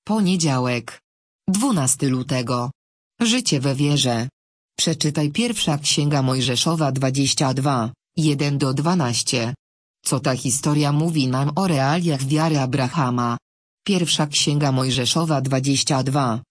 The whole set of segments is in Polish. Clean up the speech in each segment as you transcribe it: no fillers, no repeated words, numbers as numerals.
Poniedziałek. 12 lutego. Życie we wierze. Przeczytaj pierwsza Księga Mojżeszowa 22, 1-12. Co ta historia mówi nam o realiach wiary Abrahama? Pierwsza Księga Mojżeszowa 22,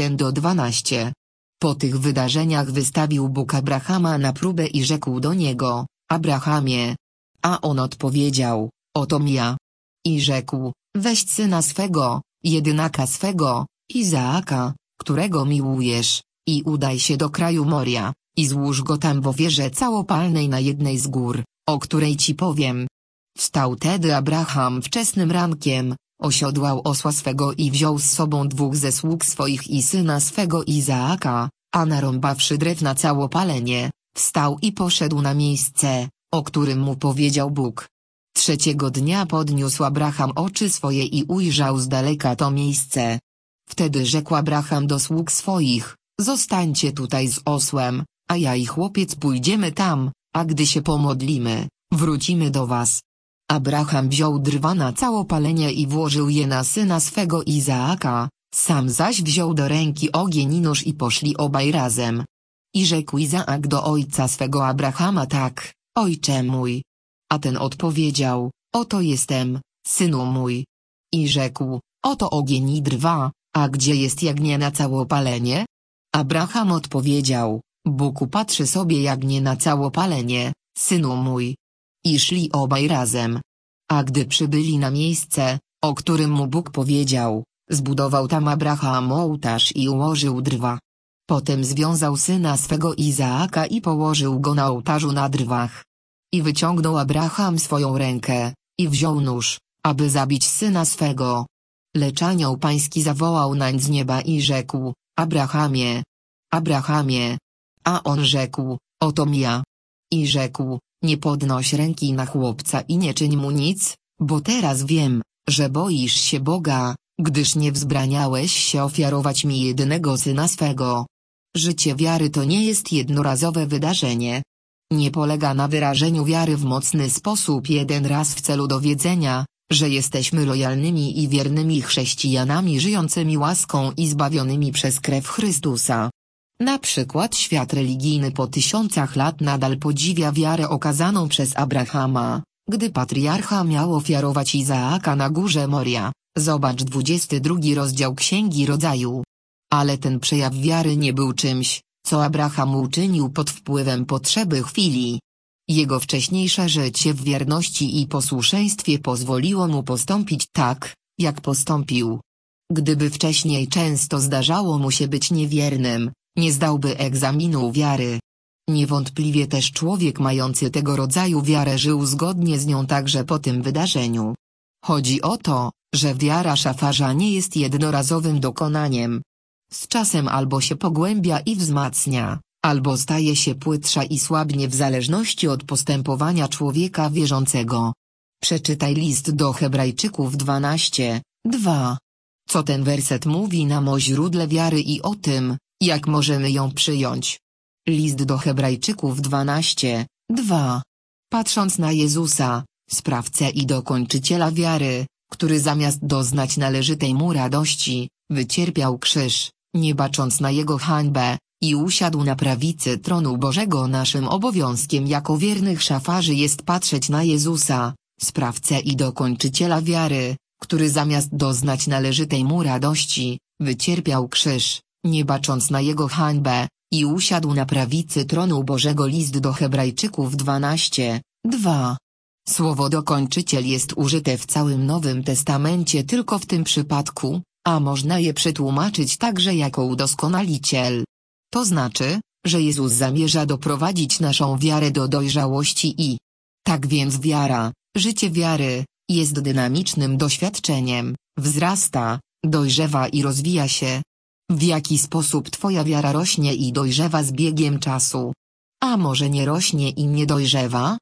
1-12. Po tych wydarzeniach wystawił Bóg Abrahama na próbę i rzekł do niego: Abrahamie. A on odpowiedział: otom ja. I rzekł: weź syna swego, jedynaka swego, Izaaka, którego miłujesz, i udaj się do kraju Moria, i złóż go tam w ofierze całopalnej na jednej z gór, o której ci powiem. Wstał tedy Abraham wczesnym rankiem, osiodłał osła swego i wziął z sobą 2 ze sług swoich i syna swego Izaaka, a narąbawszy drew na całopalenie, wstał i poszedł na miejsce, o którym mu powiedział Bóg. 3. dnia podniósł Abraham oczy swoje i ujrzał z daleka to miejsce. Wtedy rzekł Abraham do sług swoich: zostańcie tutaj z osłem, a ja i chłopiec pójdziemy tam, a gdy się pomodlimy, wrócimy do was. Abraham wziął drwa na całopalenie i włożył je na syna swego Izaaka, sam zaś wziął do ręki ogień i nóż i poszli obaj razem. I rzekł Izaak do ojca swego Abrahama tak: ojcze mój. A ten odpowiedział: oto jestem, synu mój. I rzekł: oto ogień i drwa, a gdzie jest jagnię na całopalenie? Abraham odpowiedział: Bóg upatrzy sobie jagnię na całopalenie, synu mój. I szli obaj razem. A gdy przybyli na miejsce, o którym mu Bóg powiedział, zbudował tam Abraham ołtarz i ułożył drwa. Potem związał syna swego Izaaka i położył go na ołtarzu na drwach. I wyciągnął Abraham swoją rękę, i wziął nóż, aby zabić syna swego. Lecz anioł pański zawołał nań z nieba i rzekł: Abrahamie! Abrahamie! A on rzekł: otom ja. I rzekł: nie podnoś ręki na chłopca i nie czyń mu nic, bo teraz wiem, że boisz się Boga, gdyż nie wzbraniałeś się ofiarować mi jedynego syna swego. Życie wiary to nie jest jednorazowe wydarzenie. Nie polega na wyrażeniu wiary w mocny sposób jeden raz w celu dowiedzenia, że jesteśmy lojalnymi i wiernymi chrześcijanami żyjącymi łaską i zbawionymi przez krew Chrystusa. Na przykład świat religijny po 1000 lat nadal podziwia wiarę okazaną przez Abrahama, gdy patriarcha miał ofiarować Izaaka na górze Moria. Zobacz 22 rozdział Księgi Rodzaju. Ale ten przejaw wiary nie był czymś, co Abraham uczynił pod wpływem potrzeby chwili. Jego wcześniejsze życie w wierności i posłuszeństwie pozwoliło mu postąpić tak, jak postąpił. Gdyby wcześniej często zdarzało mu się być niewiernym, nie zdałby egzaminu wiary. Niewątpliwie też człowiek mający tego rodzaju wiarę żył zgodnie z nią także po tym wydarzeniu. Chodzi o to, że wiara szafarza nie jest jednorazowym dokonaniem. Z czasem albo się pogłębia i wzmacnia, albo staje się płytsza i słabnie w zależności od postępowania człowieka wierzącego. Przeczytaj list do Hebrajczyków 12:2. Co ten werset mówi nam o źródle wiary i o tym, jak możemy ją przyjąć? List do Hebrajczyków 12:2. Patrząc na Jezusa, sprawcę i dokończyciela wiary, który zamiast doznać należytej mu radości, wycierpiał krzyż, nie bacząc na jego hańbę, i usiadł na prawicy tronu Bożego. Naszym obowiązkiem jako wiernych szafarzy jest patrzeć na Jezusa, sprawcę i dokończyciela wiary, który zamiast doznać należytej mu radości, wycierpiał krzyż, nie bacząc na jego hańbę, i usiadł na prawicy tronu Bożego. List do Hebrajczyków 12:2. Słowo dokończyciel jest użyte w całym Nowym Testamencie tylko w tym przypadku, a można je przetłumaczyć także jako udoskonaliciel. To znaczy, że Jezus zamierza doprowadzić naszą wiarę do dojrzałości i tak więc wiara, życie wiary, jest dynamicznym doświadczeniem, wzrasta, dojrzewa i rozwija się. W jaki sposób twoja wiara rośnie i dojrzewa z biegiem czasu? A może nie rośnie i nie dojrzewa?